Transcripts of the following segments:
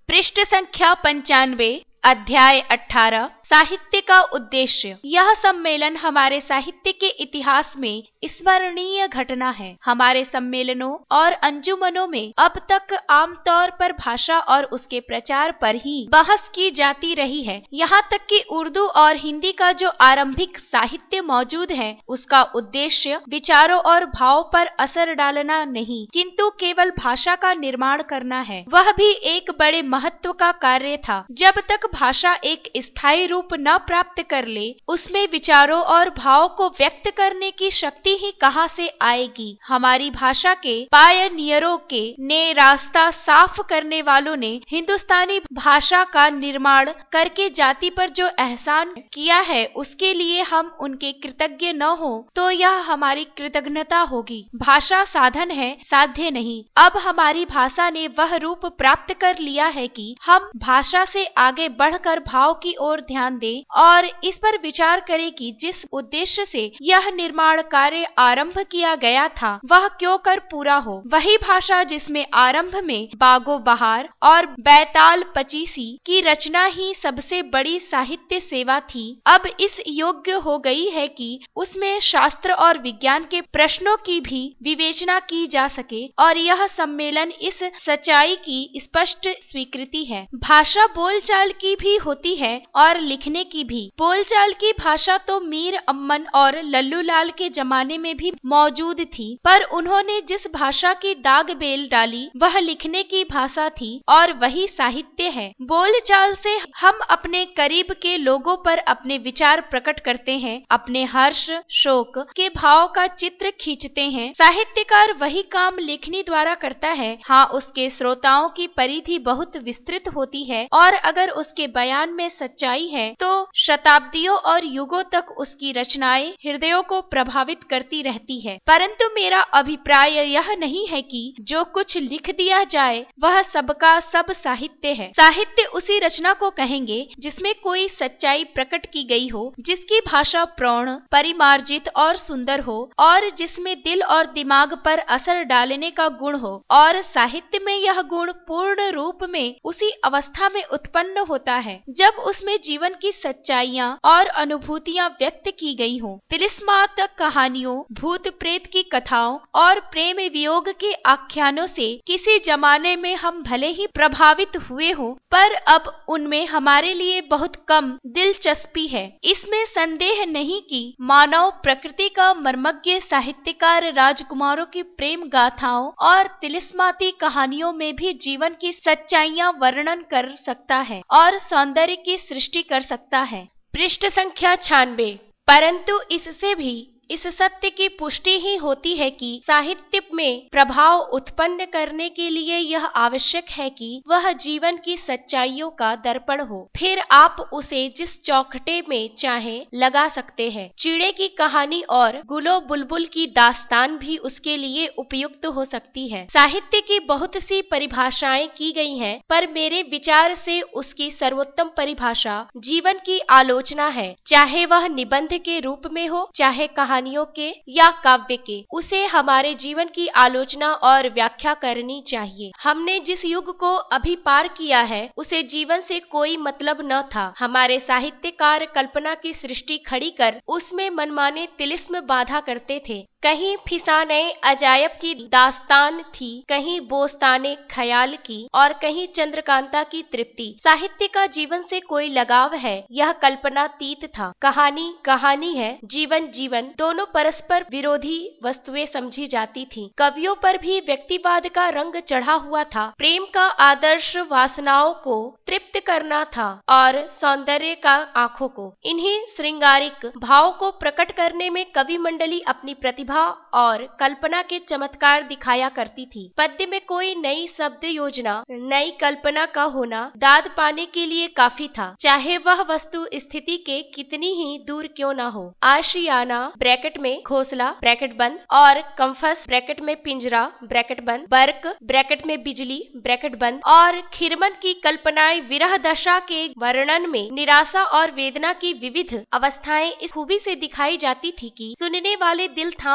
पृष्ठ संख्या 95, अध्याय 18, साहित्य का उद्देश्य। यह सम्मेलन हमारे साहित्य के इतिहास में स्मरणीय घटना है। हमारे सम्मेलनों और अंजुमनों में अब तक आमतौर पर भाषा और उसके प्रचार पर ही बहस की जाती रही है। यहाँ तक कि उर्दू और हिंदी का जो आरंभिक साहित्य मौजूद है, उसका उद्देश्य विचारों और भाव पर असर डालना नहीं, किंतु केवल भाषा का निर्माण करना है। वह भी एक बड़े महत्व का कार्य था। जब तक भाषा एक स्थायी रूप न प्राप्त कर ले, उसमें विचारों और भाव को व्यक्त करने की शक्ति ही कहाँ से आएगी। हमारी भाषा के पायनियरों के ने रास्ता साफ करने वालों ने हिंदुस्तानी भाषा का निर्माण करके जाति पर जो एहसान किया है, उसके लिए हम उनके कृतज्ञ न हो तो यह हमारी कृतज्ञता होगी। भाषा साधन है, साध्य नहीं। अब हमारी भाषा ने वह रूप प्राप्त कर लिया है कि हम भाषा से आगे बढ़कर भाव की ओर ध्यान दें और इस पर विचार करें कि जिस उद्देश्य से यह निर्माण कार्य आरंभ किया गया था, वह क्यों कर पूरा हो। वही भाषा जिसमें आरंभ में बागो बहार और बैताल पचीसी की रचना ही सबसे बड़ी साहित्य सेवा थी, अब इस योग्य हो गई है कि उसमें शास्त्र और विज्ञान के प्रश्नों की भी विवेचना की जा सके, और यह सम्मेलन इस सच्चाई की स्पष्ट स्वीकृति है। भाषा बोलचाल की भी होती है और लिखने की भी। बोलचाल की भाषा तो मीर अम्मन और लल्लू लाल के जमाने में भी मौजूद थी, पर उन्होंने जिस भाषा की दाग बेल डाली वह लिखने की भाषा थी और वही साहित्य है। बोलचाल से हम अपने करीब के लोगों पर अपने विचार प्रकट करते हैं, अपने हर्ष शोक के भाव का चित्र खींचते हैं। साहित्यकार वही काम लेखनी द्वारा करता है। हाँ, उसके श्रोताओं की परिधि बहुत विस्तृत होती है और अगर उसके बयान में सच्चाई है तो शताब्दियों और युगों तक उसकी रचनाएं हृदयों को प्रभावित करती रहती है। परंतु मेरा अभिप्राय यह नहीं है कि जो कुछ लिख दिया जाए वह सबका सब साहित्य है। साहित्य उसी रचना को कहेंगे जिसमें कोई सच्चाई प्रकट की गई हो, जिसकी भाषा प्रौढ़, परिमार्जित और सुंदर हो और जिसमें दिल और दिमाग पर असर डालने का गुण हो, और साहित्य में यह गुण पूर्ण रूप में उसी अवस्था में उत्पन्न होता है जब उसमें जीवन की सच्चाइयाँ और अनुभूतियाँ व्यक्त की गई हो। तिलिस्मात्मक कहानियों, भूत प्रेत की कथाओं और प्रेम वियोग के आख्यानों से किसी जमाने में हम भले ही प्रभावित हुए हो, पर अब उनमें हमारे लिए बहुत कम दिलचस्पी है। इसमें संदेह नहीं कि मानव प्रकृति का मर्मज्ञ साहित्यकार राजकुमारों की प्रेम गाथाओं और तिलिस्माती कहानियों में भी जीवन की सच्चाइयाँ वर्णन कर सकता है और सौंदर्य की सृष्टि कर सकता है। पृष्ठ संख्या 96। परंतु इससे भी इस सत्य की पुष्टि ही होती है कि साहित्य में प्रभाव उत्पन्न करने के लिए यह आवश्यक है कि वह जीवन की सच्चाइयों का दर्पण हो। फिर आप उसे जिस चौखटे में चाहे लगा सकते हैं। चिड़े की कहानी और गुलो बुलबुल की दास्तान भी उसके लिए उपयुक्त हो सकती है। साहित्य की बहुत सी परिभाषाएं की गई हैं, पर मेरे विचार से उसकी सर्वोत्तम परिभाषा जीवन की आलोचना है। चाहे वह निबंध के रूप में हो, चाहे कहानियों के या काव्य के, उसे हमारे जीवन की आलोचना और व्याख्या करनी चाहिए। हमने जिस युग को अभी पार किया है, उसे जीवन से कोई मतलब न था। हमारे साहित्यकार कल्पना की सृष्टि खड़ी कर उसमें मनमाने तिलिस्म बाधा करते थे। कहीं फिसाने अजायब की दास्तान थी, कहीं बोस्ताने ख्याल की और कहीं चंद्रकांता की तृप्ति। साहित्य का जीवन से कोई लगाव है, यह कल्पनातीत था। कहानी कहानी है, जीवन जीवन, दोनों परस्पर विरोधी वस्तुएं समझी जाती थीं। कवियों पर भी व्यक्तिवाद का रंग चढ़ा हुआ था। प्रेम का आदर्श वासनाओं को तृप्त करना था और सौंदर्य का आंखों को। इन्हीं श्रृंगारिक भाव को प्रकट करने में कवि मंडली अपनी प्रतिभा और कल्पना के चमत्कार दिखाया करती थी। पद्य में कोई नई शब्द योजना, नई कल्पना का होना दाद पाने के लिए काफी था, चाहे वह वस्तु स्थिति के कितनी ही दूर क्यों ना हो। आशियाना ब्रैकेट में घोंसला ब्रैकेट बंद और कंफस ब्रैकेट में पिंजरा ब्रैकेट बंद, बर्क ब्रैकेट में बिजली ब्रैकेट बंद और खिरमन की कल्पनाएं विरह दशा के वर्णन में निराशा और वेदना की विविध अवस्थाएं इस खूबी से दिखाई जाती थी कि सुनने वाले दिल थाम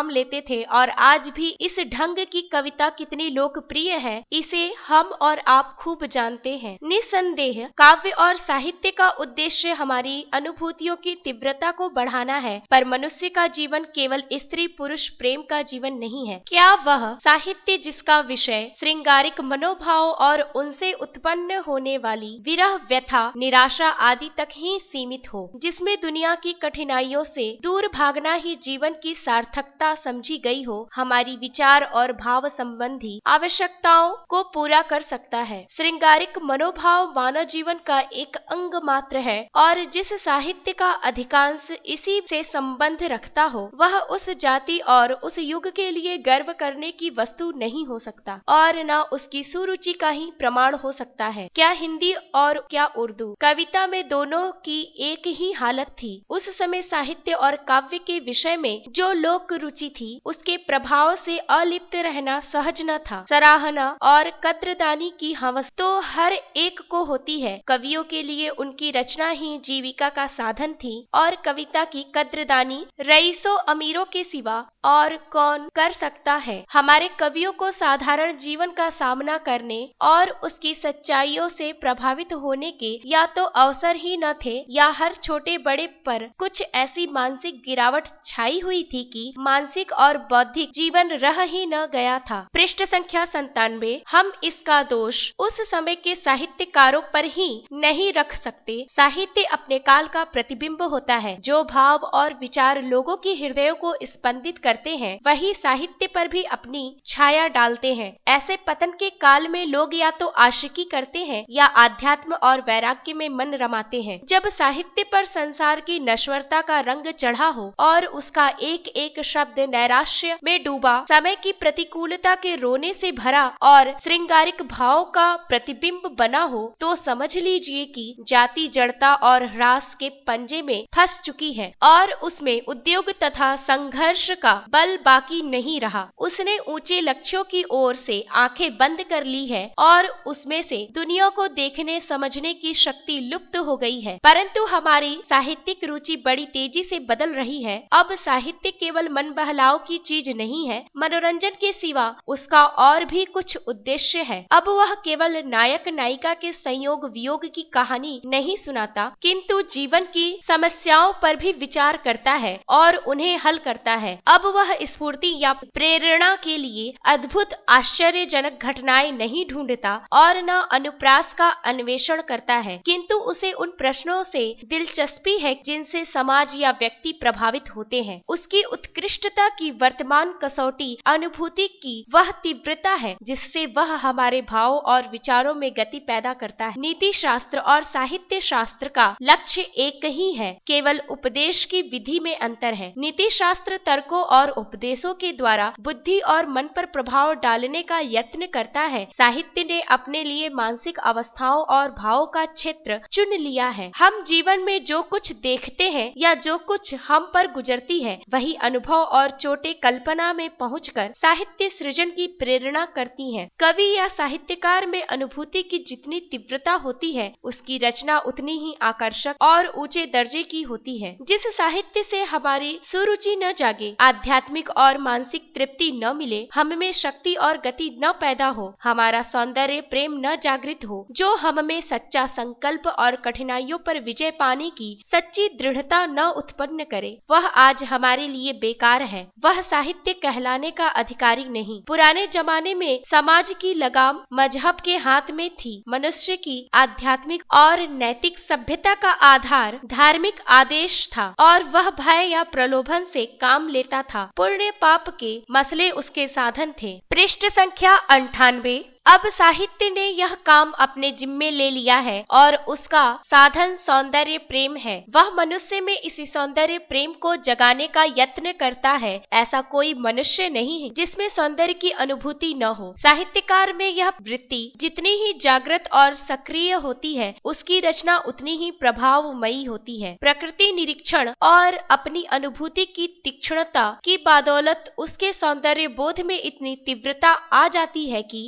थाम लेते थे और आज भी इस ढंग की कविता कितनी लोकप्रिय है, इसे हम और आप खूब जानते हैं। निस्संदेह काव्य और साहित्य का उद्देश्य हमारी अनुभूतियों की तीव्रता को बढ़ाना है, पर मनुष्य का जीवन केवल स्त्री पुरुष प्रेम का जीवन नहीं है। क्या वह साहित्य जिसका विषय श्रृंगारिक मनोभाव और उनसे उत्पन्न होने वाली विरह, व्यथा, निराशा आदि तक ही सीमित हो, जिसमें दुनिया की कठिनाइयों से दूर भागना ही जीवन की सार्थकता समझी गई हो, हमारी विचार और भाव संबंधी आवश्यकताओं को पूरा कर सकता है। श्रृंगारिक मनोभाव मानव जीवन का एक अंग मात्र है और जिस साहित्य का अधिकांश इसी से संबंध रखता हो, वह उस जाति और उस युग के लिए गर्व करने की वस्तु नहीं हो सकता और न उसकी सुरुचि का ही प्रमाण हो सकता है। क्या हिंदी और क्या उर्दू, कविता में दोनों की एक ही हालत थी। उस समय साहित्य और काव्य के विषय में जो लोक रुचि थी, उसके प्रभाव से अलिप्त रहना सहज न था। सराहना और कद्रदानी की हवस तो हर एक को होती है। कवियों के लिए उनकी रचना ही जीविका का साधन थी और कविता की कद्रदानी रईसों अमीरों के सिवा और कौन कर सकता है। हमारे कवियों को साधारण जीवन का सामना करने और उसकी सच्चाइयों से प्रभावित होने के या तो अवसर ही न थे या हर छोटे बड़े पर कुछ ऐसी मानसिक गिरावट छाई हुई थी कि मानसिक और बौद्धिक जीवन रह ही न गया था। पृष्ठ संख्या 97। हम इसका दोष उस समय के साहित्यकारों पर ही नहीं रख सकते। साहित्य अपने काल का प्रतिबिंब होता है। जो भाव और विचार लोगों के हृदयों को स्पंदित करते हैं, वही साहित्य पर भी अपनी छाया डालते हैं। ऐसे पतन के काल में लोग या तो आशिकी करते हैं या आध्यात्म और वैराग्य में मन रमाते हैं। जब साहित्य पर संसार की नश्वरता का रंग चढ़ा हो और उसका एक एक शब्द नैराश्य में डूबा, समय की प्रतिकूलता के रोने से भरा और श्रृंगारिक भाव का प्रतिबिंब बना हो, तो समझ लीजिए कि जाति जड़ता और ह्रास के पंजे में फंस चुकी है और उसमें उद्योग तथा संघर्ष का बल बाकी नहीं रहा। उसने ऊंचे लक्ष्यों की ओर से आंखें बंद कर ली है और उसमें से दुनिया को देखने समझने की शक्ति लुप्त हो गई है। परंतु हमारी साहित्यिक रुचि बड़ी तेजी से बदल रही है। अब साहित्य केवल मन बहलाव की चीज नहीं है, मनोरंजन के सिवा उसका और भी कुछ उद्देश्य है। अब वह केवल नायक नायिका के संयोग वियोग की कहानी नहीं सुनाता, किंतु जीवन की समस्याओं पर भी विचार करता है और उन्हें हल करता है। अब वह स्फूर्ति या प्रेरणा के लिए अद्भुत आश्चर्यजनक घटनाएं नहीं ढूंढता और न अनुप्रास का अन्वेषण करता है, किंतु उसे उन प्रश्नों से दिलचस्पी है जिनसे समाज या व्यक्ति प्रभावित होते हैं। उसकी उत्कृष्टता की वर्तमान कसौटी अनुभूति की वह तीव्रता है जिससे वह हमारे भाव और विचारों में गति पैदा करता है। नीति शास्त्र और साहित्य शास्त्र का लक्ष्य एक ही है, केवल उपदेश की विधि में अंतर है। नीति शास्त्र तर्कों और उपदेशों के द्वारा बुद्धि और मन पर प्रभाव डालने का यत्न करता है। साहित्य ने अपने लिए मानसिक अवस्थाओं और भावों का क्षेत्र चुन लिया है। हम जीवन में जो कुछ देखते हैं या जो कुछ हम पर गुजरती है, वही अनुभव और चोटे कल्पना में पहुंचकर साहित्य सृजन की प्रेरणा करती हैं। कवि या साहित्यकार में अनुभूति की जितनी तीव्रता होती है, उसकी रचना उतनी ही आकर्षक और ऊंचे दर्जे की होती है। जिस साहित्य से हमारी सुरुचि न जागे, आध्यात्मिक और मानसिक तृप्ति न मिले, हम में शक्ति और गति न पैदा हो, हमारा सौंदर्य प्रेम न जागृत हो, जो हम में सच्चा संकल्प और कठिनाइयों पर विजय पाने की सच्ची दृढ़ता न उत्पन्न करे, वह आज हमारे लिए बेकार है। वह साहित्य कहलाने का अधिकारी नहीं। पुराने जमाने में समाज की लगाम मजहब के हाथ में थी। मनुष्य की आध्यात्मिक और नैतिक सभ्यता का आधार धार्मिक आदेश था और वह भय या प्रलोभन से काम लेता था। पुण्य पाप के मसले उसके साधन थे। पृष्ठ संख्या 98। अब साहित्य ने यह काम अपने जिम्मे ले लिया है और उसका साधन सौंदर्य प्रेम है। वह मनुष्य में इसी सौंदर्य प्रेम को जगाने का यत्न करता है। ऐसा कोई मनुष्य नहीं है जिसमें सौंदर्य की अनुभूति न हो। साहित्यकार में यह वृत्ति जितनी ही जागृत और सक्रिय होती है, उसकी रचना उतनी ही प्रभावमयी होती है। प्रकृति निरीक्षण और अपनी अनुभूति की तीक्ष्णता की बदौलत उसके सौंदर्य बोध में इतनी तीव्रता आ जाती है कि जो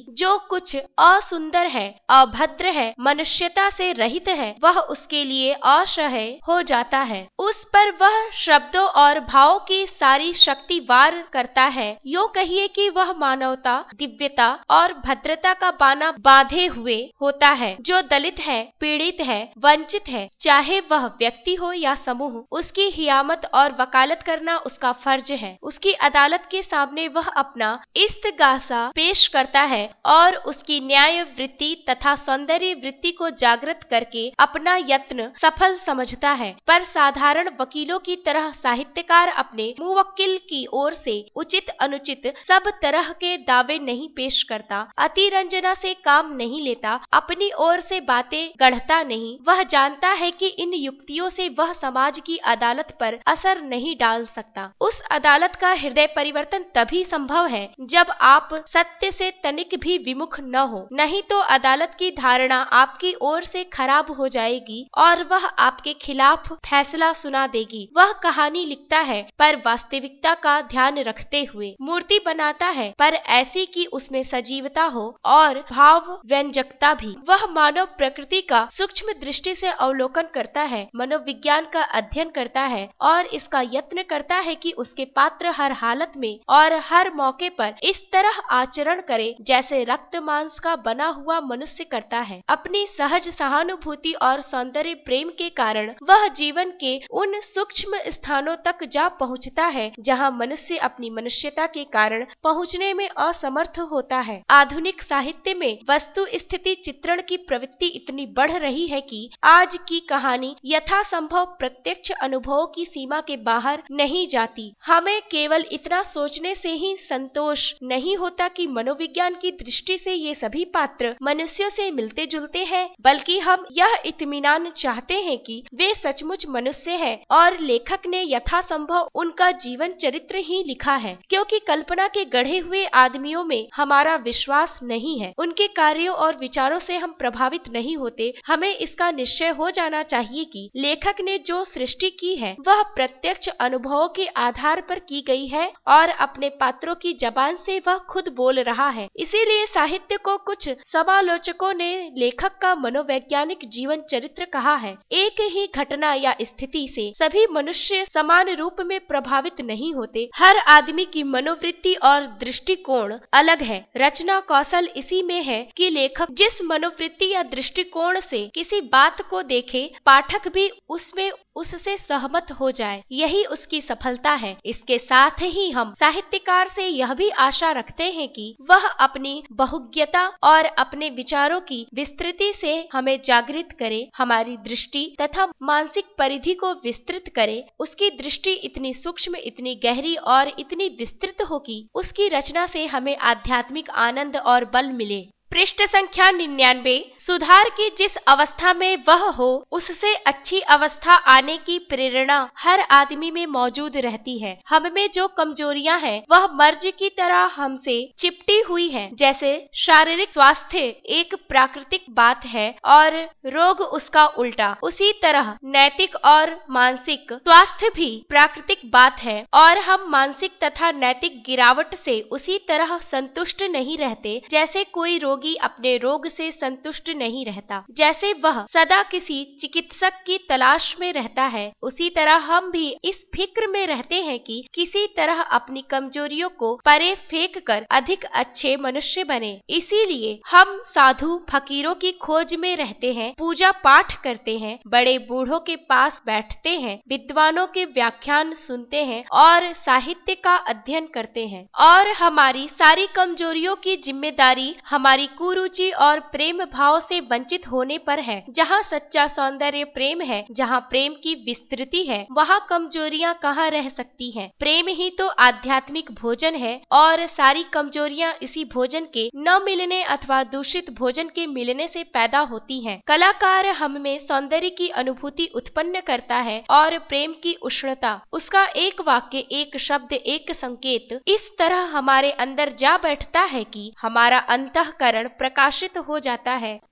कुछ असुंदर है, अभद्र है, मनुष्यता से रहित है, वह उसके लिए असह्य हो जाता है। उस पर वह शब्दों और भावों की सारी शक्ति वार करता है। यूं कहिए कि वह मानवता, दिव्यता और भद्रता का बाना बांधे हुए होता है। जो दलित है, पीड़ित है, वंचित है, चाहे वह व्यक्ति हो या समूह, उसकी हियामत और वकालत करना उसका फर्ज है। उसकी अदालत के सामने वह अपना इस्तगासा पेश करता है और उसकी न्याय वृत्ति तथा सौंदर्य वृत्ति को जागृत करके अपना यत्न सफल समझता है। पर साधारण वकीलों की तरह साहित्यकार अपने मुवक्किल की ओर से उचित अनुचित सब तरह के दावे नहीं पेश करता, अतिरंजना से काम नहीं लेता, अपनी ओर से बातें गढ़ता नहीं। वह जानता है कि इन युक्तियों से वह समाज की अदालत पर असर नहीं डाल सकता। उस अदालत का हृदय परिवर्तन तभी संभव है जब आप सत्य से तनिक भी विमुख न हो, नहीं तो अदालत की धारणा आपकी ओर से खराब हो जाएगी और वह आपके खिलाफ फैसला सुना देगी। वह कहानी लिखता है पर वास्तविकता का ध्यान रखते हुए, मूर्ति बनाता है पर ऐसी कि उसमें सजीवता हो और भाव व्यंजकता भी। वह मानव प्रकृति का सूक्ष्म दृष्टि से अवलोकन करता है, मनोविज्ञान का अध्ययन करता है और इसका यत्न करता है कि उसके पात्र हर हालत में और हर मौके पर इस तरह आचरण करे जैसे रक्त मांस का बना हुआ मनुष्य करता है। अपनी सहज सहानुभूति और सौंदर्य प्रेम के कारण वह जीवन के उन सूक्ष्म स्थानों तक जा पहुंचता है जहां मनुष्य अपनी मनुष्यता के कारण पहुंचने में असमर्थ होता है। आधुनिक साहित्य में वस्तु स्थिति चित्रण की प्रवृत्ति इतनी बढ़ रही है कि आज की कहानी यथासंभव प्रत्यक्ष अनुभवों की सीमा के बाहर नहीं जाती। हमें केवल इतना सोचने से ही संतोष नहीं होता कि मनोविज्ञान की दृष्टि से ये सभी पात्र मनुष्यों से मिलते जुलते हैं, बल्कि हम यह इत्मीनान चाहते हैं कि वे सचमुच मनुष्य हैं और लेखक ने यथासंभव उनका जीवन चरित्र ही लिखा है। क्योंकि कल्पना के गढ़े हुए आदमियों में हमारा विश्वास नहीं है, उनके कार्यों और विचारों से हम प्रभावित नहीं होते। हमें इसका निश्चय हो जाना चाहिए कि लेखक ने जो सृष्टि की है वह प्रत्यक्ष अनुभवों के आधार पर की गई है और अपने पात्रों की जबान से वह खुद बोल रहा है। इसीलिए साहित्य को कुछ समालोचकों ने लेखक का मनोवैज्ञानिक जीवन चरित्र कहा है। एक ही घटना या स्थिति से सभी मनुष्य समान रूप में प्रभावित नहीं होते। हर आदमी की मनोवृत्ति और दृष्टिकोण अलग है। रचना कौशल इसी में है कि लेखक जिस मनोवृत्ति या दृष्टिकोण से किसी बात को देखे, पाठक भी उसमें उससे सहमत हो जाए, यही उसकी सफलता है। इसके साथ ही हम साहित्यकार से यह भी आशा रखते हैं कि वह अपनी बहुज्ञता और अपने विचारों की विस्तृति से हमें जागृत करे, हमारी दृष्टि तथा मानसिक परिधि को विस्तृत करे। उसकी दृष्टि इतनी सूक्ष्म, इतनी गहरी और इतनी विस्तृत हो कि उसकी रचना से हमें आध्यात्मिक आनंद और बल मिले। पृष्ठ संख्या 99। सुधार की जिस अवस्था में वह हो, उससे अच्छी अवस्था आने की प्रेरणा हर आदमी में मौजूद रहती है। हम में जो कमजोरियां हैं वह मर्ज की तरह हमसे चिपटी हुई हैं। जैसे शारीरिक स्वास्थ्य एक प्राकृतिक बात है और रोग उसका उल्टा, उसी तरह नैतिक और मानसिक स्वास्थ्य भी प्राकृतिक बात है और हम मानसिक तथा नैतिक गिरावट से उसी तरह संतुष्ट नहीं रहते जैसे कोई रोगी अपने रोग से संतुष्ट नहीं रहता। जैसे वह सदा किसी चिकित्सक की तलाश में रहता है, उसी तरह हम भी इस फिक्र में रहते हैं कि किसी तरह अपनी कमजोरियों को परे फेंक कर अधिक अच्छे मनुष्य बने। इसीलिए हम साधु फकीरों की खोज में रहते हैं, पूजा पाठ करते हैं, बड़े बूढ़ों के पास बैठते हैं, विद्वानों के व्याख्यान सुनते हैं और साहित्य का अध्ययन करते हैं। और हमारी सारी कमजोरियों की जिम्मेदारी हमारी कुरुचि और प्रेम भाव से वंचित होने पर है। जहाँ सच्चा सौंदर्य प्रेम है, जहाँ प्रेम की विस्तृति है, वहाँ कमजोरियाँ कहाँ रह सकती हैं। प्रेम ही तो आध्यात्मिक भोजन है और सारी कमजोरियाँ इसी भोजन के न मिलने अथवा दूषित भोजन के मिलने से पैदा होती हैं। कलाकार हम में सौंदर्य की अनुभूति उत्पन्न करता है और प्रेम की उष्णता, उसका एक वाक्य, एक शब्द, एक संकेत इस तरह हमारे अंदर जा बैठता है कि हमारा अंतःकरण प्रकाशित हो जाता है।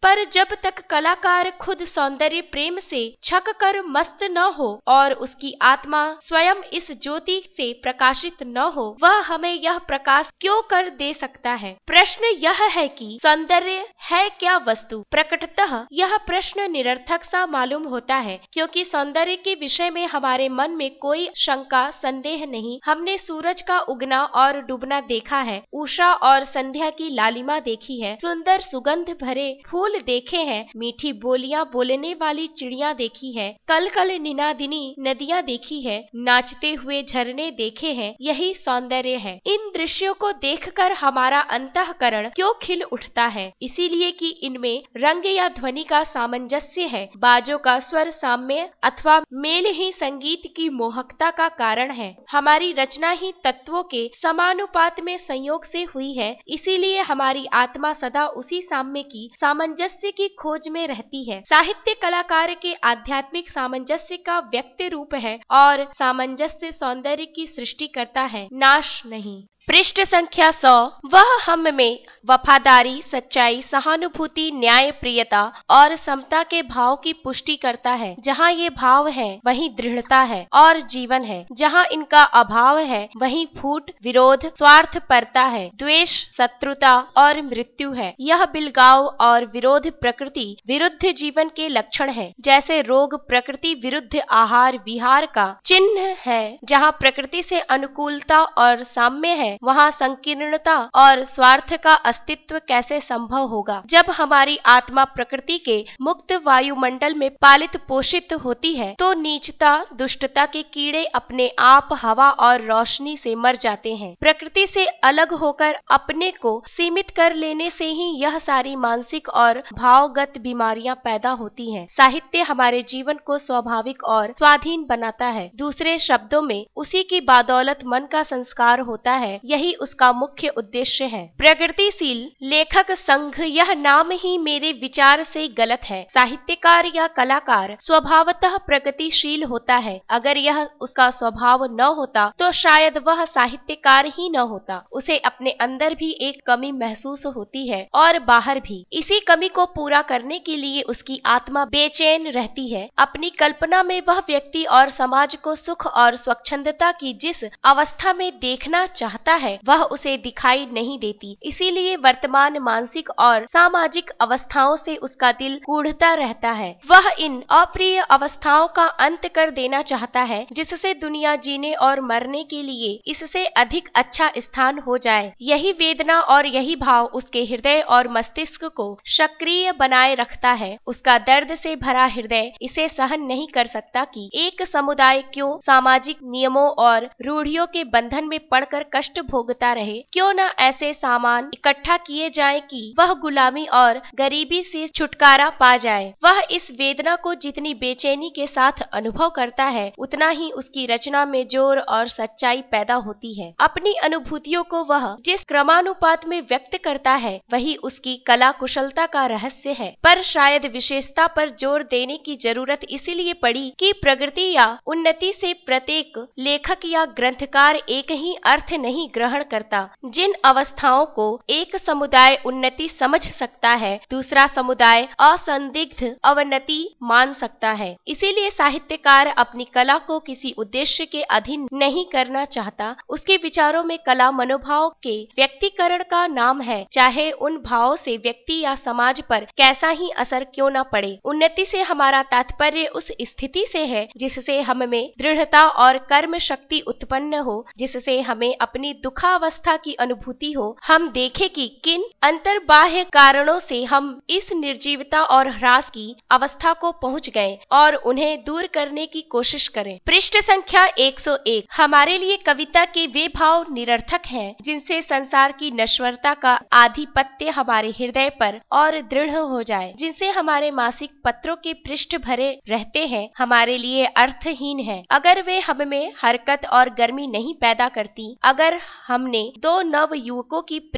पर जब तक कलाकार खुद सौंदर्य प्रेम से छक कर मस्त न हो और उसकी आत्मा स्वयं इस ज्योति से प्रकाशित न हो, वह हमें यह प्रकाश क्यों कर दे सकता है? प्रश्न यह है कि सौंदर्य है क्या वस्तु? प्रकटतः यह प्रश्न निरर्थक सा मालूम होता है, क्योंकि सौंदर्य के विषय में हमारे मन में कोई शंका संदेह नहीं। हमने सूरज का उगना और डूबना देखा है, उषा और संध्या की लालिमा देखी है, सुंदर सुगंध भरे फूल देखे हैं, मीठी बोलियां बोलने वाली चिड़िया देखी है, कल कल निनादिनी नदियां देखी है, नाचते हुए झरने देखे हैं। यही सौंदर्य है। इन दृश्यों को देखकर हमारा अंतःकरण क्यों खिल उठता है? इसीलिए कि इनमें रंग या ध्वनि का सामंजस्य है। बाजों का स्वर साम्य अथवा मेल ही संगीत की मोहकता का कारण है। हमारी रचना ही तत्वों के समानुपात में संयोग से हुई है, इसीलिए हमारी आत्मा सदा उसी साम्य की सामंजस्य की खोज में रहती है। साहित्य कलाकार के आध्यात्मिक सामंजस्य का व्यक्त रूप है और सामंजस्य सौंदर्य की सृष्टि करता है, नाश नहीं। पृष्ठ संख्या 100। वह हम में वफादारी, सच्चाई, सहानुभूति, न्याय, प्रियता और समता के भाव की पुष्टि करता है। जहाँ ये भाव है वहीं दृढ़ता है और जीवन है। जहाँ इनका अभाव है वहीं फूट, विरोध, स्वार्थ परता है, द्वेष, शत्रुता और मृत्यु है। यह बिलगाव और विरोध प्रकृति विरुद्ध जीवन के लक्षण है। जैसे रोग प्रकृति विरुद्ध आहार विहार का चिन्ह है। जहाँ प्रकृति से अनुकूलता और साम्य है, वहाँ संकीर्णता और स्वार्थ का अस्तित्व कैसे संभव होगा? जब हमारी आत्मा प्रकृति के मुक्त वायुमंडल में पालित पोषित होती है, तो नीचता, दुष्टता के कीड़े अपने आप हवा और रोशनी से मर जाते हैं। प्रकृति से अलग होकर अपने को सीमित कर लेने से ही यह सारी मानसिक और भावगत बीमारियां पैदा होती हैं। साहित्य हमारे जीवन को स्वाभाविक और स्वाधीन बनाता है। दूसरे शब्दों में उसी की बदौलत मन का संस्कार होता है। यही उसका मुख्य उद्देश्य है। प्रगतिशील लेखक संघ, यह नाम ही मेरे विचार से गलत है। साहित्यकार या कलाकार स्वभावतः प्रगतिशील होता है। अगर यह उसका स्वभाव न होता तो शायद वह साहित्यकार ही न होता। उसे अपने अंदर भी एक कमी महसूस होती है और बाहर भी। इसी कमी को पूरा करने के लिए उसकी आत्मा बेचैन रहती है। अपनी कल्पना में वह व्यक्ति और समाज को सुख और स्वच्छंदता की जिस अवस्था में देखना चाहता है, वह उसे दिखाई नहीं देती। इसीलिए वर्तमान मानसिक और सामाजिक अवस्थाओं से उसका दिल कूढ़ता रहता है। वह इन अप्रिय अवस्थाओं का अंत कर देना चाहता है, जिससे दुनिया जीने और मरने के लिए इससे अधिक अच्छा स्थान हो जाए। यही वेदना और यही भाव उसके हृदय और मस्तिष्क को सक्रिय बनाए रखता है। उसका दर्द से भरा हृदय इसे सहन नहीं कर सकता कि एक समुदाय क्यों सामाजिक नियमों और रूढ़ियों के बंधन में पड़कर कष्ट भोगता रहे। क्यों न ऐसे सामान इकट्ठा किए जाए कि वह गुलामी और गरीबी से छुटकारा पा जाए। वह इस वेदना को जितनी बेचैनी के साथ अनुभव करता है, उतना ही उसकी रचना में जोर और सच्चाई पैदा होती है। अपनी अनुभूतियों को वह जिस क्रमानुपात में व्यक्त करता है, वही उसकी कला कुशलता का रहस्य है। पर शायद विशेषता पर जोर देने की जरूरत इसीलिए पड़ी कि प्रगति या उन्नति से प्रत्येक लेखक या ग्रंथकार एक ही अर्थ नहीं ग्रहण करता। जिन अवस्थाओं को एक समुदाय उन्नति समझ सकता है, दूसरा समुदाय असंदिग्ध अवनति मान सकता है। इसीलिए साहित्यकार अपनी कला को किसी उद्देश्य के अधीन नहीं करना चाहता। उसके विचारों में कला मनोभाव के व्यक्तिकरण का नाम है, चाहे उन भावों से व्यक्ति या समाज पर कैसा ही असर क्यों न पड़े। उन्नति से हमारा तात्पर्य उस स्थिति से है जिससे हम में दृढ़ता और कर्म शक्ति उत्पन्न हो, जिससे हमें अपनी दुखावस्था की अनुभूति हो। हम देखें कि किन अंतर्बाह्य कारणों से हम इस निर्जीवता और ह्रास की अवस्था को पहुंच गए और उन्हें दूर करने की कोशिश करें। पृष्ठ संख्या 101। हमारे लिए कविता के वे भाव निरर्थक हैं जिनसे संसार की नश्वरता का आधिपत्य हमारे हृदय पर और दृढ़ हो जाए। जिनसे हमारे मासिक पत्रों के पृष्ठ भरे रहते हैं, हमारे लिए अर्थहीन है। अगर वे हम में हरकत और गर्मी नहीं पैदा करती, अगर हमने दो नव युवकों की प्रेम कहानी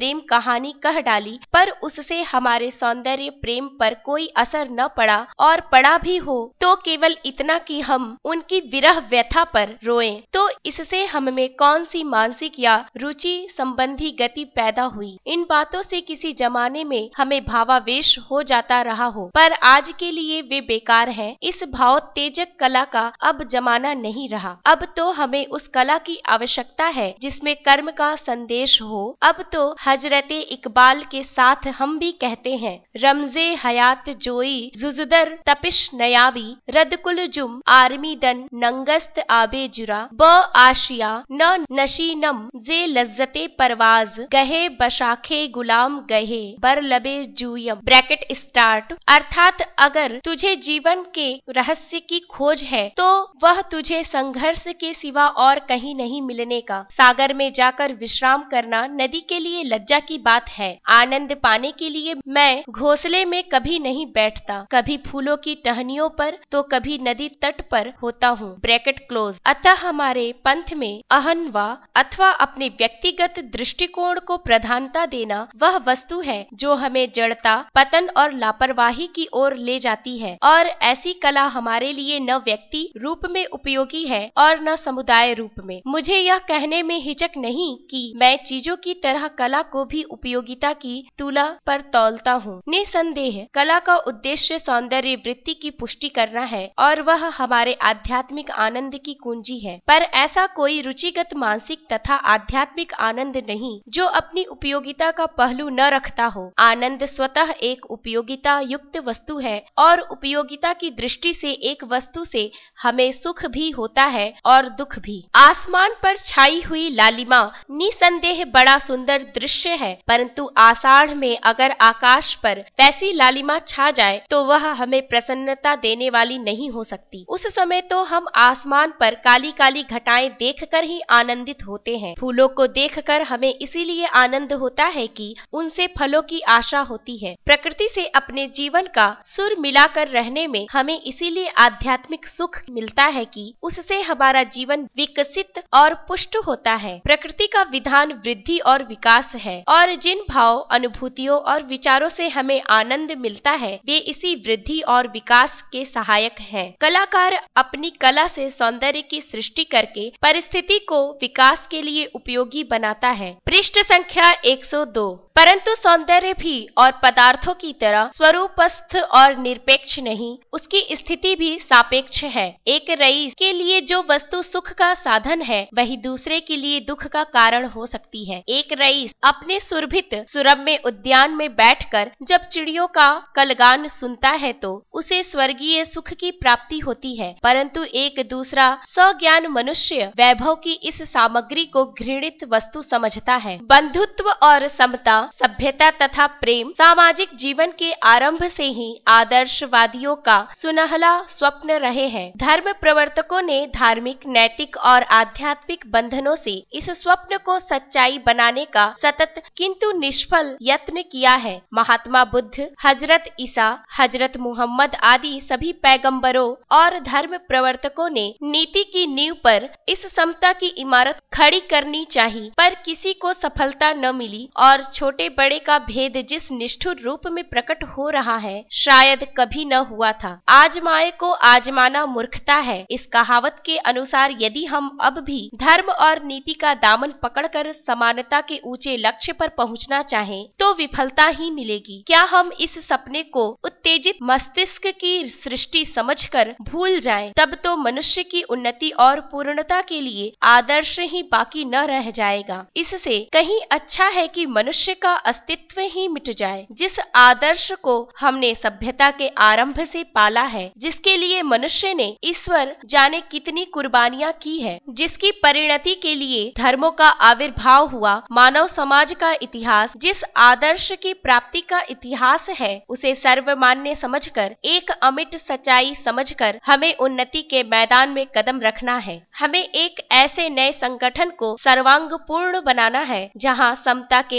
कहानी कह डाली, पर उससे हमारे सौंदर्य प्रेम पर कोई असर न पड़ा, और पड़ा भी हो तो केवल इतना कि हम उनकी विरह व्यथा पर रोएं, तो इससे हम में कौन सी मानसिक या रुचि संबंधी गति पैदा हुई। इन बातों से किसी जमाने में हमें भावावेश हो जाता रहा हो, पर आज के लिए वे बेकार हैं। इस भावोत्तेजक कला का अब जमाना नहीं रहा। अब तो हमें उस कला की आवश्यकता है जिसमें कर्म का संदेश हो। अब तो हजरते इकबाल के साथ हम भी कहते हैं, रमजे हयात जोई जुजुदर तपिश नयाबी रदकुल जुम आर्मी दन नंगस्त आबे जुरा ब आशिया न नशीनम जे लज्जते परवाज गहे बशाखे गुलाम गहे बर लबे जूयम ब्रैकेट स्टार्ट। अर्थात अगर तुझे जीवन के रहस्य की खोज है तो वह तुझे संघर्ष के सिवा और कहीं नहीं मिलने का। सागर में जाकर विश्राम करना नदी के लिए लज्जा की बात है। आनंद पाने के लिए मैं घोंसले में कभी नहीं बैठता, कभी फूलों की टहनियों पर तो कभी नदी तट पर होता हूँ। Bracket close. अतः हमारे पंथ में अहंवा अथवा अपने व्यक्तिगत दृष्टिकोण को प्रधानता देना वह वस्तु है जो हमें जड़ता, पतन और लापरवाही की ओर ले जाती है, और ऐसी कला हमारे लिए न व्यक्ति रूप में उपयोगी है और न समुदाय रूप में। मुझे यह कहने में हिचक नहीं कि मैं चीजों की तरह कला को भी उपयोगिता की तुला पर तौलता हूँ। निसंदेह कला का उद्देश्य सौंदर्य वृत्ति की पुष्टि करना है और वह हमारे आध्यात्मिक आनंद की कुंजी है, पर ऐसा कोई रुचिगत मानसिक तथा आध्यात्मिक आनंद नहीं जो अपनी उपयोगिता का पहलू न रखता हो। आनंद स्वतः एक उपयोगिता युक्त वस्तु है और उपयोगिता की दृष्टि से एक वस्तु से हमें सुख भी होता है और दुख भी। आसमान पर छाई हुई लालिमा निसंदेह बड़ा सुंदर दृश्य है, परंतु आषाढ़ में अगर आकाश पर वैसी लालिमा छा जाए तो वह हमें प्रसन्नता देने वाली नहीं हो सकती। उस समय तो हम आसमान पर काली काली घटाएं देखकर ही आनंदित होते हैं। फूलों को देखकर हमें इसीलिए आनंद होता है कि उनसे फलों की आशा होती है। प्रकृति से अपने जीवन का सुर मिलाकर रहने में हमें इसीलिए आध्यात्मिक सुख मिलता है कि उससे हमारा जीवन विकसित और पुष्ट होता है। प्रकृति का विधान वृद्धि और विकास है, और जिन भाव, अनुभूतियों और विचारों से हमें आनंद मिलता है वे इसी वृद्धि और विकास के सहायक हैं। कलाकार अपनी कला से सौंदर्य की सृष्टि करके परिस्थिति को विकास के लिए उपयोगी बनाता है। पृष्ठ संख्या 102। परंतु सौंदर्य भी और पदार्थों की तरह स्वरूपस्थ और निरपेक्ष नहीं, उसकी स्थिति भी सापेक्ष है। एक रईस के लिए जो वस्तु सुख का साधन है वही दूसरे के लिए दुख का कारण हो सकती है। एक रईस अपने सुरभित सुरम्य उद्यान में बैठकर जब चिड़ियों का कलगान सुनता है तो उसे स्वर्गीय सुख की प्राप्ति होती है, परंतु एक दूसरा सज्ञान मनुष्य वैभव की इस सामग्री को घृणित वस्तु समझता है। बंधुत्व और समता, सभ्यता तथा प्रेम सामाजिक जीवन के आरंभ से ही आदर्शवादियों का सुनहला स्वप्न रहे हैं। धर्म प्रवर्तकों ने धार्मिक, नैतिक और आध्यात्मिक बंधनों से इस स्वप्न को सच्चाई बनाने का सतत किंतु निष्फल यत्न किया है। महात्मा बुद्ध, हजरत ईसा, हजरत मुहम्मद आदि सभी पैगंबरों और धर्म प्रवर्तकों ने नीति की नींव पर इस समता की इमारत खड़ी करनी चाहिए, पर किसी को सफलता न मिली और छोटे बड़े का भेद जिस निष्ठुर रूप में प्रकट हो रहा है शायद कभी न हुआ था। आजमाए को आजमाना मूर्खता है। इस कहावत के अनुसार यदि हम अब भी धर्म और नीति का दामन पकड़कर समानता के ऊंचे लक्ष्य पर पहुंचना चाहें तो विफलता ही मिलेगी। क्या हम इस सपने को उत्तेजित मस्तिष्क की सृष्टि समझकर भूल जाएं, तब तो मनुष्य की उन्नति और पूर्णता के लिए आदर्श ही बाकी न रह जाएगा। इससे कहीं अच्छा है कि मनुष्य का अस्तित्व ही मिट जाए। जिस आदर्श को हमने सभ्यता के आरंभ से पाला है, जिसके लिए मनुष्य ने ईश्वर जाने कितनी कुर्बानियां की है, जिसकी परिणति के लिए धर्मों का आविर्भाव हुआ, मानव समाज का इतिहास जिस आदर्श की प्राप्ति का इतिहास है, उसे सर्वमान्य समझकर, एक अमिट सच्चाई समझकर हमें उन्नति के मैदान में कदम रखना है। हमें एक ऐसे नए संगठन को सर्वांग पूर्ण बनाना है जहाँ समता केवल नैतिक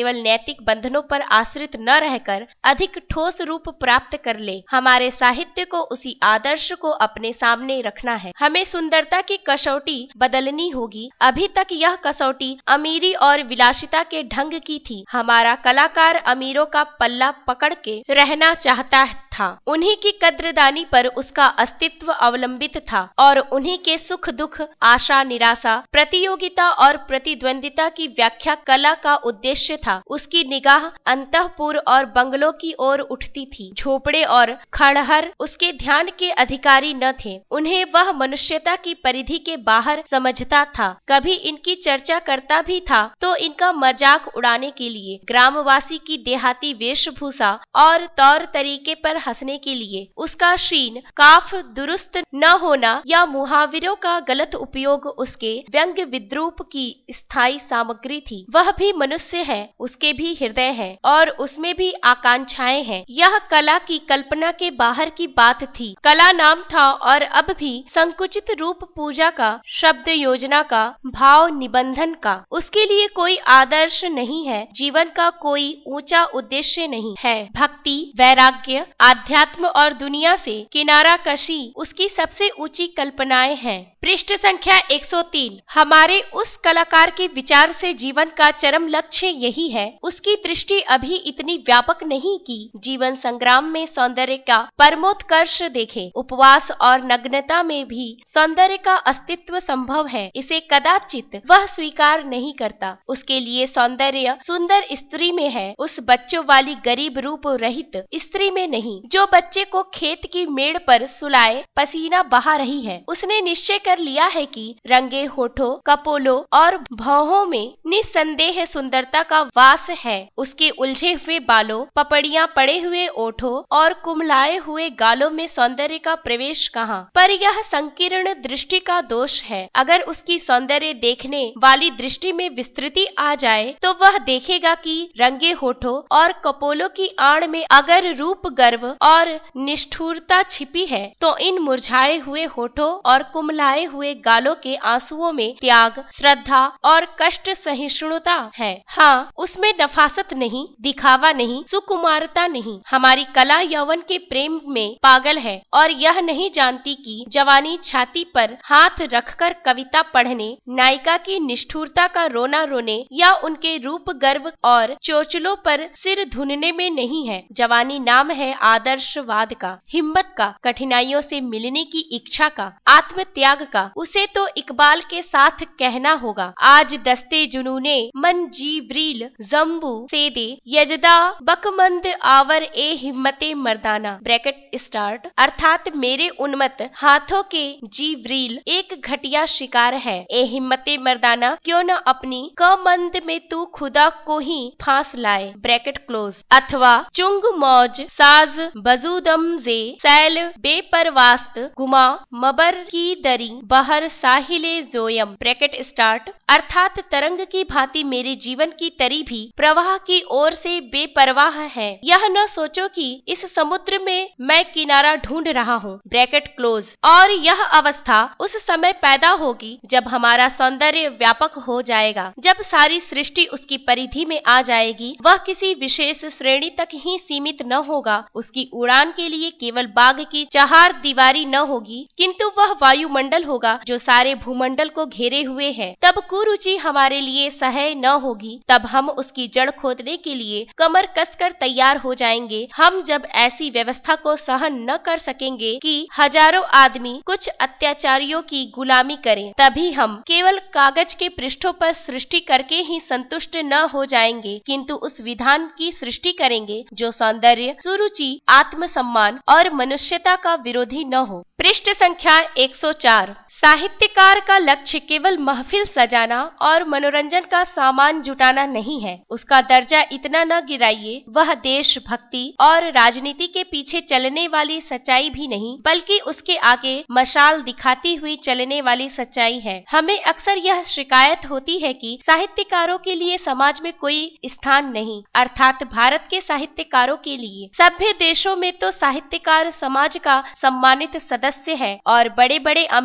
नैतिक बंधनों पर आश्रित न रहकर अधिक ठोस रूप प्राप्त कर ले। हमारे साहित्य को उसी आदर्श को अपने सामने रखना है। हमें सुंदरता की कसौटी बदलनी होगी। अभी तक यह कसौटी अमीरी और विलासिता के ढंग की थी। हमारा कलाकार अमीरों का पल्ला पकड़ के रहना चाहता था। उन्हीं की कद्रदानी पर उसका अस्तित्व अवलंबित था और उन्हीं के सुख दुख, आशा निराशा, प्रतियोगिता और प्रतिद्वंदिता की व्याख्या कला का उद्देश्य था। उसकी निगाह अंतःपुर और बंगलों की ओर उठती थी। झोपड़े और खंडहर उसके ध्यान के अधिकारी न थे। उन्हें वह मनुष्यता की परिधि के बाहर समझता था। कभी इनकी चर्चा करता भी था तो इनका मजाक उड़ाने के लिए, ग्रामवासी की देहाती वेशभूषा और तौर तरीके पर हंसने के लिए। उसका शीन काफ दुरुस्त न होना या मुहावरों का गलत उपयोग उसके व्यंग्य विद्रूप की स्थायी सामग्री थी। वह भी मनुष्य है, उसके भी हृदय है और उसमें भी आकांक्षाएं हैं। यह कला की कल्पना के बाहर की बात थी। कला नाम था और अब भी संकुचित रूप पूजा का, शब्द योजना का, भाव निबंधन का। उसके लिए कोई आदर्श नहीं है, जीवन का कोई ऊंचा उद्देश्य नहीं है। भक्ति, वैराग्य, आध्यात्म और दुनिया से किनारा कशी उसकी सबसे ऊंची कल्पनाएं हैं। पृष्ठ संख्या 103। हमारे उस कलाकार के विचार से जीवन का चरम लक्ष्य यही है। उसकी दृष्टि अभी इतनी व्यापक नहीं कि जीवन संग्राम में सौंदर्य का परमोत्कर्ष देखे। उपवास और नग्नता में भी सौंदर्य का अस्तित्व संभव है। इसे कदाचित वह स्वीकार नहीं करता। उसके लिए सौंदर्य सुंदर स्त्री में है, उस बच्चों वाली गरीब रूप रहित स्त्री में नहीं, जो बच्चे को खेत की मेड़ पर सुलाए पसीना बहा रही है। उसने निश्चय कर लिया है कि रंगे होठों, कपोलों और भौहों में निस्संदेह सुंदरता का वास है। उसके उलझे हुए बालों, पपड़ियां पड़े हुए ओठों और कुमलाए हुए गालों में सौंदर्य का प्रवेश कहाँ? पर यह संकीर्ण दृष्टि का दोष है। अगर उसकी सौंदर्य देखने वाली दृष्टि में विस्तृति आ जाए तो वह देखेगा कि रंगे होठों और कपोलों की आड़ में अगर रूप गर्व और निष्ठुरता छिपी है तो इन मुरझाए हुए होठों और कुमलाए हुए गालों के आंसुओं में त्याग, श्रद्धा और कष्ट सहिष्णुता है। हाँ, उसमें नफासत नहीं, दिखावा नहीं, सुकुमारता नहीं। हमारी कला यौवन के प्रेम में पागल है और यह नहीं जानती कि जवानी छाती पर हाथ रखकर कविता पढ़ने, नायिका की निष्ठुरता का रोना रोने या उनके रूप गर्व और चोचलों पर सिर धुनने में नहीं है। जवानी नाम है आदर्शवाद का, हिम्मत का, कठिनाइयों से मिलने की इच्छा का, आत्म त्याग का। उसे तो इकबाल के साथ कहना होगा, आज दस्ते जुनूने मन जीवरील जम्बू सेदे यजदा बकमंद आवर ए हिम्मते मर्दाना ब्रैकेट स्टार्ट। अर्थात मेरे उन्मत्त हाथों के जीवरील एक घटिया शिकार है। ए हिम्मते मर्दाना, क्यों न अपनी कमंद में तू खुदा को ही फांस लाए ब्रैकेट क्लोज। अथवा चुंग मौज साज बजूदम जे सैल बेपरवास्त गुमा मबर की दरी बहर साहिले जोयम ब्रैकेट स्टार्ट। अर्थात तरंग की भांति मेरे जीवन की तरी भी प्रवाह की ओर से बेपरवाह है। यह न सोचो कि इस समुद्र में मैं किनारा ढूंढ रहा हूँ ब्रैकेट क्लोज। और यह अवस्था उस समय पैदा होगी जब हमारा सौंदर्य व्यापक हो जाएगा, जब सारी सृष्टि उसकी परिधि में आ जाएगी। वह किसी विशेष श्रेणी तक ही सीमित न होगा। उसकी उड़ान के लिए केवल बाग की चार दीवारी न होगी, किंतु वह वायुमंडल होगा जो सारे भूमंडल को घेरे हुए है। तब कुरुचि हमारे लिए सहाय न होगी। तब हम उसकी जड़ खोदने के लिए कमर कसकर तैयार हो जाएंगे। हम जब ऐसी व्यवस्था को सहन न कर सकेंगे कि हजारों आदमी कुछ अत्याचारियों की गुलामी करें, तभी हम केवल कागज के पृष्ठों पर सृष्टि करके ही संतुष्ट न हो जाएंगे, किंतु उस विधान की सृष्टि करेंगे जो सौंदर्य, सुरुचि, आत्मसम्मान और मनुष्यता का विरोधी न हो। पृष्ठ संख्या 104। साहित्यकार का लक्ष्य केवल महफिल सजाना और मनोरंजन का सामान जुटाना नहीं है। उसका दर्जा इतना न गिराइए। वह देशभक्ति और राजनीति के पीछे चलने वाली सच्चाई भी नहीं, बल्कि उसके आगे मशाल दिखाती हुई चलने वाली सच्चाई है। हमें अक्सर यह शिकायत होती है कि साहित्यकारों के लिए समाज में कोई स्थान नहीं, अर्थात भारत के साहित्यकारों के लिए। सभ्य देशों में तो साहित्यकार समाज का सम्मानित सदस्य है और बड़े बड़े अमीर और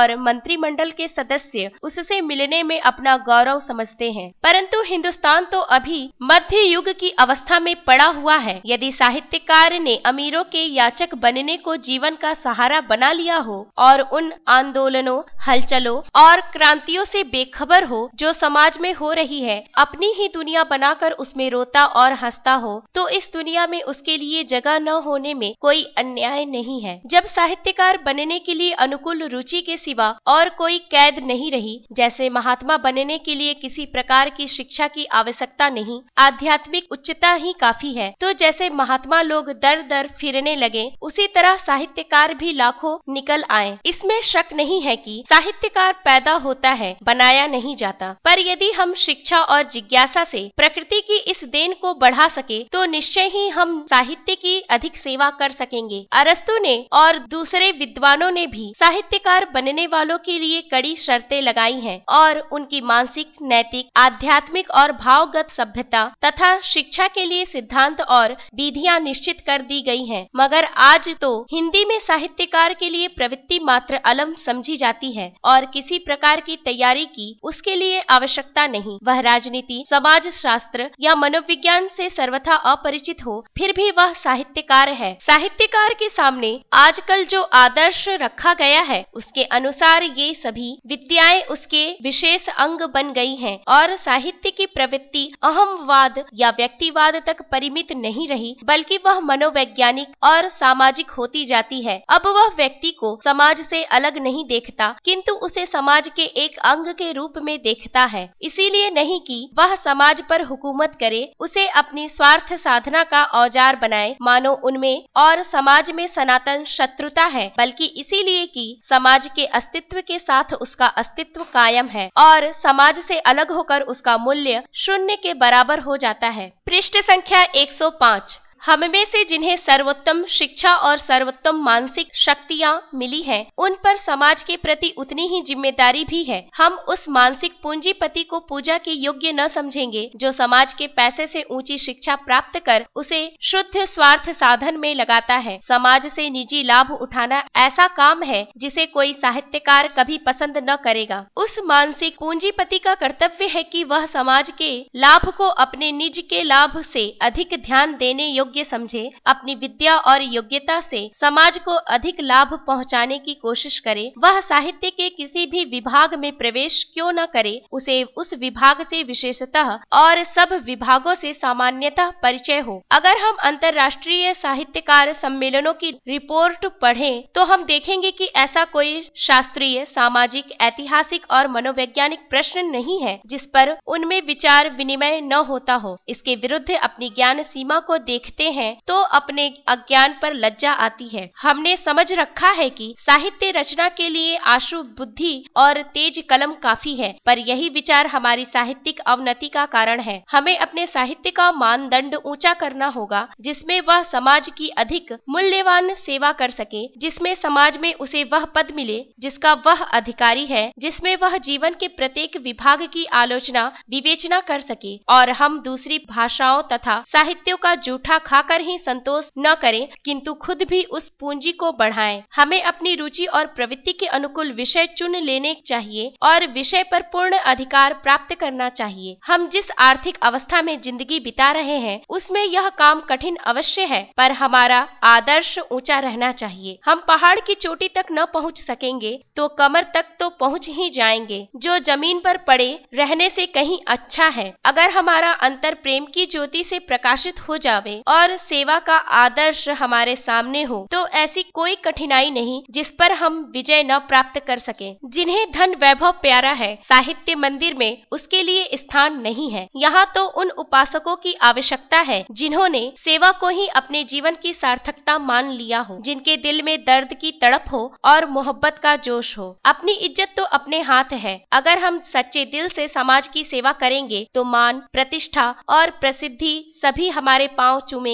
और मंत्रिमंडल के सदस्य उससे मिलने में अपना गौरव समझते हैं। परंतु हिंदुस्तान तो अभी मध्य युग की अवस्था में पड़ा हुआ है। यदि साहित्यकार ने अमीरों के याचक बनने को जीवन का सहारा बना लिया हो और उन आंदोलनों, हलचलों और क्रांतियों से बेखबर हो जो समाज में हो रही है, अपनी ही दुनिया बनाकर उसमें रोता और हंसता हो, तो इस दुनिया में उसके लिए जगह न होने में कोई अन्याय नहीं है। जब साहित्यकार बनने के लिए अनुकूल रुचि के सिवा और कोई कैद नहीं रही, जैसे महात्मा बनने के लिए किसी प्रकार की शिक्षा की आवश्यकता नहीं, आध्यात्मिक उच्चता ही काफी है, तो जैसे महात्मा लोग दर दर फिरने लगे, उसी तरह साहित्यकार भी लाखों निकल आए। इसमें शक नहीं है कि साहित्यकार पैदा होता है, बनाया नहीं जाता। पर यदि हम शिक्षा और जिज्ञासा से प्रकृति की इस देन को बढ़ा सके तो निश्चय ही हम साहित्य की अधिक सेवा कर सकेंगे। अरस्तु ने और दूसरे विद्वानों ने भी साहित्यकार बनने वालों के लिए कड़ी शर्तें लगाई हैं और उनकी मानसिक, नैतिक, आध्यात्मिक और भावगत सभ्यता तथा शिक्षा के लिए सिद्धांत और विधियां निश्चित कर दी गई हैं। मगर आज तो हिंदी में साहित्यकार के लिए प्रवृत्ति मात्र अलम समझी जाती है और किसी प्रकार की तैयारी की उसके लिए आवश्यकता नहीं। वह राजनीति, समाज शास्त्र या मनोविज्ञान से सर्वथा अपरिचित हो, फिर भी वह साहित्यकार है। साहित्यकार के सामने आजकल जो आदर्श रखा गया है, उसके अनुसार ये सभी विद्याएं उसके विशेष अंग बन गई हैं और साहित्य की प्रवृत्ति अहमवाद या व्यक्तिवाद तक परिमित नहीं रही, बल्कि वह मनोवैज्ञानिक और सामाजिक होती जाती है। अब वह व्यक्ति को समाज से अलग नहीं देखता, किंतु उसे समाज के एक अंग के रूप में देखता है। इसीलिए नहीं कि वह समाज पर हुकूमत करे, उसे अपनी स्वार्थ साधना का औजार बनाए, मानो उनमें और समाज में सनातन शत्रुता है, बल्कि इसीलिए कि समाज के अस्तित्व के साथ उसका अस्तित्व कायम है और समाज से अलग होकर उसका मूल्य शून्य के बराबर हो जाता है। पृष्ठ संख्या 105। हम में से जिन्हें सर्वोत्तम शिक्षा और सर्वोत्तम मानसिक शक्तियां मिली हैं, उन पर समाज के प्रति उतनी ही जिम्मेदारी भी है। हम उस मानसिक पूंजीपति को पूजा के योग्य न समझेंगे जो समाज के पैसे से ऊंची शिक्षा प्राप्त कर उसे शुद्ध स्वार्थ साधन में लगाता है। समाज से निजी लाभ उठाना ऐसा काम है जिसे कोई साहित्यकार कभी पसंद न करेगा। उस मानसिक पूंजीपति का कर्तव्य है कि वह समाज के लाभ को अपने निज के लाभ से अधिक ध्यान देने योग्य समझे, अपनी विद्या और योग्यता से समाज को अधिक लाभ पहुंचाने की कोशिश करे। वह साहित्य के किसी भी विभाग में प्रवेश क्यों न करे, उसे उस विभाग से विशेषतः और सब विभागों से सामान्यतः परिचय हो। अगर हम अंतर्राष्ट्रीय साहित्यकार सम्मेलनों की रिपोर्ट पढ़ें तो हम देखेंगे कि ऐसा कोई शास्त्रीय, सामाजिक, ऐतिहासिक और मनोवैज्ञानिक प्रश्न नहीं है जिस पर उनमें विचार विनिमय न होता हो। इसके विरुद्ध अपनी ज्ञान सीमा को देखते हैं तो अपने अज्ञान पर लज्जा आती है। हमने समझ रखा है कि साहित्य रचना के लिए आशु बुद्धि और तेज कलम काफी है, पर यही विचार हमारी साहित्यिक अवनति का कारण है। हमें अपने साहित्य का मानदंड ऊंचा करना होगा, जिसमें वह समाज की अधिक मूल्यवान सेवा कर सके, जिसमें समाज में उसे वह पद मिले जिसका वह अधिकारी है, जिसमें वह जीवन के प्रत्येक विभाग की आलोचना विवेचना कर सके और हम दूसरी भाषाओं तथा साहित्यों का जूठा खाकर ही संतोष न करें, किंतु खुद भी उस पूंजी को बढ़ाएं। हमें अपनी रुचि और प्रवृत्ति के अनुकूल विषय चुन लेने चाहिए और विषय पर पूर्ण अधिकार प्राप्त करना चाहिए। हम जिस आर्थिक अवस्था में जिंदगी बिता रहे हैं, उसमें यह काम कठिन अवश्य है, पर हमारा आदर्श ऊंचा रहना चाहिए। हम पहाड़ की चोटी तक न पहुंच सकेंगे तो कमर तक तो पहुंच ही जाएंगे, जो जमीन पर पड़े रहने से कहीं अच्छा है। अगर हमारा अंतर प्रेम की ज्योति से प्रकाशित हो जावे और सेवा का आदर्श हमारे सामने हो, तो ऐसी कोई कठिनाई नहीं जिस पर हम विजय न प्राप्त कर सके। जिन्हें धन वैभव प्यारा है, साहित्य मंदिर में उसके लिए स्थान नहीं है। यहाँ तो उन उपासकों की आवश्यकता है जिन्होंने सेवा को ही अपने जीवन की सार्थकता मान लिया हो, जिनके दिल में दर्द की तड़प हो और मोहब्बत का जोश हो। अपनी इज्जत तो अपने हाथ है। अगर हम सच्चे दिल से समाज की सेवा करेंगे तो मान, प्रतिष्ठा और प्रसिद्धि सभी हमारे पांव चूमेंगी।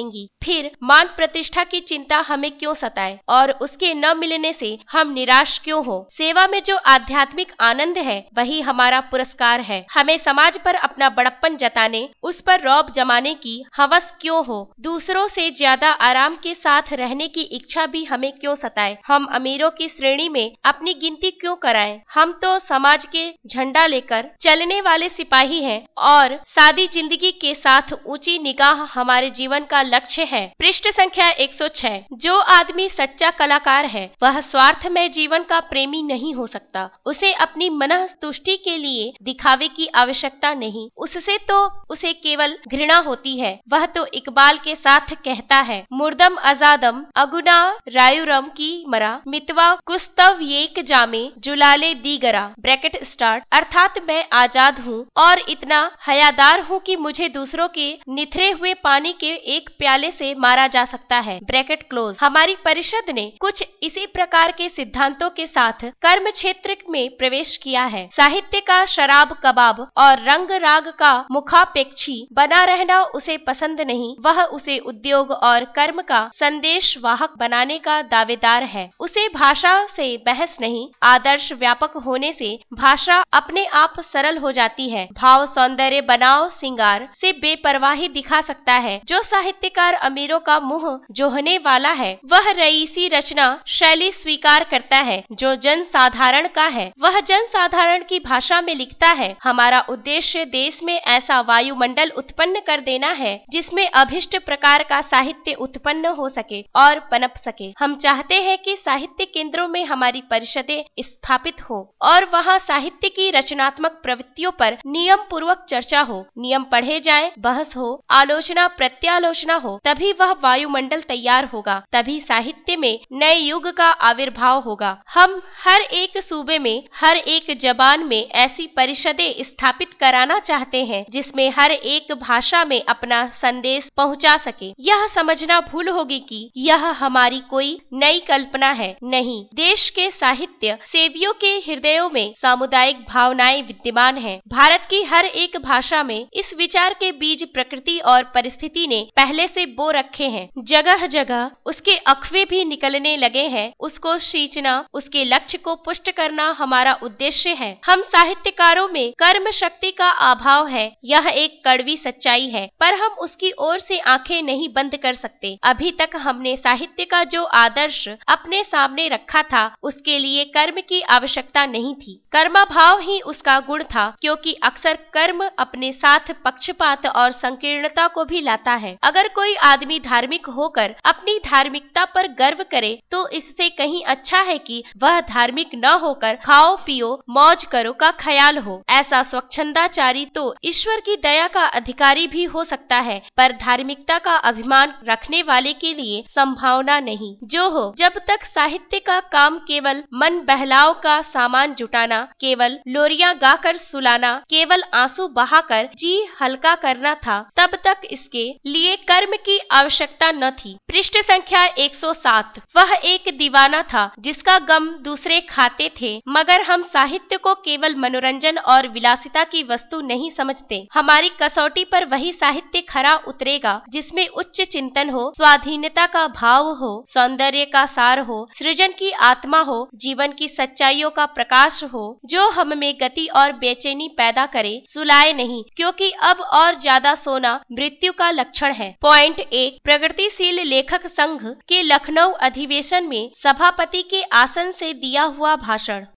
फिर मान प्रतिष्ठा की चिंता हमें क्यों सताए और उसके न मिलने से हम निराश क्यों हो। सेवा में जो आध्यात्मिक आनंद है वही हमारा पुरस्कार है। हमें समाज पर अपना बड़प्पन जताने, उस पर रौब जमाने की हवस क्यों हो। दूसरों से ज्यादा आराम के साथ रहने की इच्छा भी हमें क्यों सताए। हम अमीरों की श्रेणी में अपनी गिनती क्यों कराएं। हम तो समाज के झंडा लेकर चलने वाले सिपाही हैं और सादी जिंदगी के साथ ऊंची निगाह हमारे जीवन का लक्ष्य है। पृष्ठ संख्या 106। जो आदमी सच्चा कलाकार है वह स्वार्थमय जीवन का प्रेमी नहीं हो सकता। उसे अपनी मनः तुष्टि के लिए दिखावे की आवश्यकता नहीं, उससे तो उसे केवल घृणा होती है। वह तो इकबाल के साथ कहता है, मुर्दम आजादम अगुना रायुरम की मरा मितवा कुस्तव येक जामे जुलाले दीगरा ब्रैकेट स्टार्ट। अर्थात मैं आजाद हूँ और इतना हयादार हूँ कि मुझे दूसरों के निथरे हुए पानी के एक प्याले से मारा जा सकता है ब्रैकेट क्लोज। हमारी परिषद ने कुछ इसी प्रकार के सिद्धांतों के साथ कर्म क्षेत्र में प्रवेश किया है। साहित्य का शराब कबाब और रंग राग का मुखापेक्षी बना रहना उसे पसंद नहीं। वह उसे उद्योग और कर्म का संदेश वाहक बनाने का दावेदार है। उसे भाषा से बहस नहीं, आदर्श व्यापक होने से भाषा अपने आप सरल हो जाती है। भाव सौंदर्य बनाव सिंगार से बेपरवाही दिखा सकता है। जो साहित्यकार अमीरों का मुंह जोहने वाला है वह रईसी रचना शैली स्वीकार करता है। जो जन साधारण का है वह जन साधारण की भाषा में लिखता है। हमारा उद्देश्य देश में ऐसा वायुमंडल उत्पन्न कर देना है जिसमें अभिष्ट प्रकार का साहित्य उत्पन्न हो सके और पनप सके। हम चाहते हैं कि साहित्य केंद्रों में हमारी परिषदें स्थापित हो और वहाँ साहित्य की रचनात्मक प्रवृत्तियों पर नियम पूर्वक चर्चा हो। नियम पढ़े जाएं, बहस हो, आलोचना प्रत्यालोचना हो, तभी वह वायुमंडल तैयार होगा। तभी साहित्य में नए युग का आविर्भाव होगा। हम हर एक सूबे में, हर एक जबान में ऐसी परिषदें स्थापित कराना चाहते हैं जिसमें हर एक भाषा में अपना संदेश पहुंचा सके। यह समझना भूल होगी कि यह हमारी कोई नई कल्पना है। नहीं, देश के साहित्य सेवियों के हृदयों में सामुदायिक भावनाएं विद्यमान हैं। भारत की हर एक भाषा में इस विचार के बीज प्रकृति और परिस्थिति ने पहले से बो रखे हैं। जगह जगह उसके अखवे भी निकलने लगे हैं। उसको सींचना, उसके लक्ष्य को पुष्ट करना हमारा उद्देश्य है। हम साहित्यकारों में कर्म शक्ति का अभाव है, यह एक कड़वी सच्चाई है, पर हम उसकी ओर से आंखें नहीं बंद कर सकते। अभी तक हमने साहित्य का जो आदर्श अपने सामने रखा था उसके लिए कर्म की आवश्यकता नहीं थी। कर्माभाव ही उसका गुण था, क्योंकि अक्सर कर्म अपने साथ पक्षपात और संकीर्णता को भी लाता है। अगर कोई आदमी धार्मिक होकर अपनी धार्मिकता पर गर्व करे तो इससे कहीं अच्छा है कि वह धार्मिक न होकर खाओ पियो मौज करो का ख्याल हो। ऐसा स्वच्छंदाचारी तो ईश्वर की दया का अधिकारी भी हो सकता है, पर धार्मिकता का अभिमान रखने वाले के लिए संभावना नहीं। जो हो, जब तक साहित्य का काम केवल मन बहलाव का सामान जुटाना, केवल लोरियां गाकर सुलाना, केवल आंसू बहाकर जी हल्का करना था, तब तक इसके लिए कर्म की आवश्यकता न थी। पृष्ठ संख्या 107। वह एक दीवाना था जिसका गम दूसरे खाते थे, मगर हम साहित्य को केवल मनोरंजन और विलासिता की वस्तु नहीं समझते। हमारी कसौटी पर वही साहित्य खरा उतरेगा जिसमें उच्च चिंतन हो, स्वाधीनता का भाव हो, सौंदर्य का सार हो, सृजन की आत्मा हो, जीवन की सच्चाइयों का प्रकाश हो, जो हम में गति और बेचैनी पैदा करे, सुलाए नहीं, क्योंकि अब और ज्यादा सोना मृत्यु का लक्षण है। पॉइंट 1। प्रगतिशील लेखक संघ के लखनऊ अधिवेशन में सभापति के आसन से दिया हुआ भाषण।